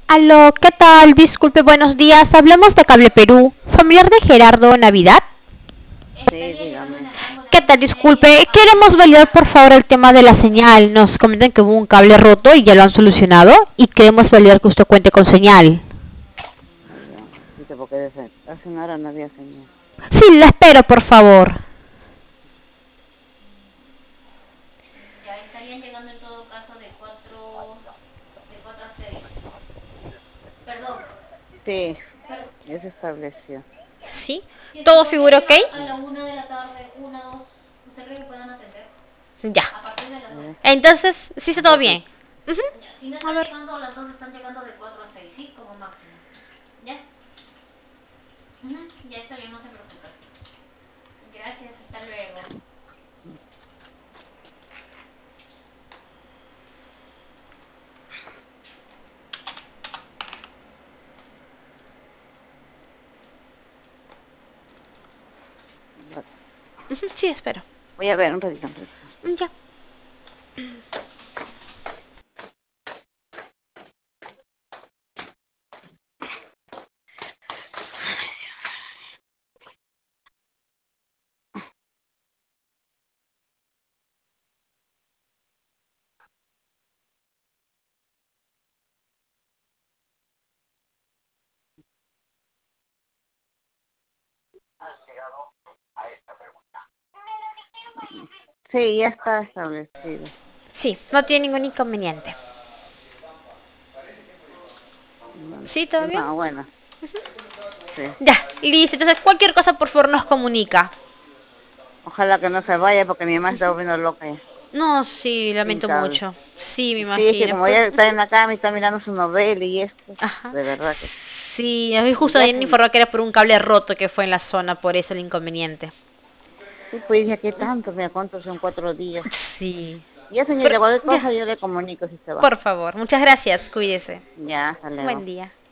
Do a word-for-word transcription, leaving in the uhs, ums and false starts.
Aló, ¿qué tal? Disculpe, buenos días. Hablamos de Cable Perú. ¿Familiar de Gerardo Navidad? Sí, dígame. ¿Qué tal? Disculpe. Queremos validar por favor el tema de la señal. Nos comentan que hubo un cable roto y ya lo han solucionado. Y queremos validar que usted cuente con señal. Ya, un ratito, porque desde hace una hora no había señal. Sí, la espero, por favor. Ya estarían llegando en todo caso de cuatro de cuatro a seis. Perdón, Sí, per- ya se estableció. ¿Sí? si es que ¿Todo por figura ahí ok? a, a la una de la tarde, una, dos, ¿usted cree que puedan atender? Ya. A partir de las A dos. ver, Entonces, sí está un todo bien. ratito. Ujú. Ya, si no A están ver. llegando a las dos, están llegando de cuatro a seis, ¿sí? Como máximo. ¿Ya? Ujú, ya está bien, no se preocupe. Gracias, hasta luego. Ujú, sí, espero. Voy a ver un ratito, un ratito. Ya. Sí, ya está establecido. Sí, no tiene ningún inconveniente. No, ¿Sí, todo bien? no, bueno, sí. Ya, listo. Entonces, cualquier cosa, por favor, nos comunica. Ojalá que no se vaya porque mi mamá está volviendo loca ya, No, sí, sin lamento cable. mucho. Sí, me Sí, es que imagino. como Pero, ella está en la cama y está mirando su novela y esto, ajá. de verdad que Sí, a mí sí. justo Ya ayer me se, informó que era por un cable roto que fue en la zona, por eso el inconveniente. sí, pues dije, ¿qué tanto? Mira, ¿cuántos son cuatro días? Sí. Ya, Pero, señorita, cualquier ya, cosa yo le comunico si se va. por favor. Muchas gracias. Cuídese. Ya, hasta Buen luego. día.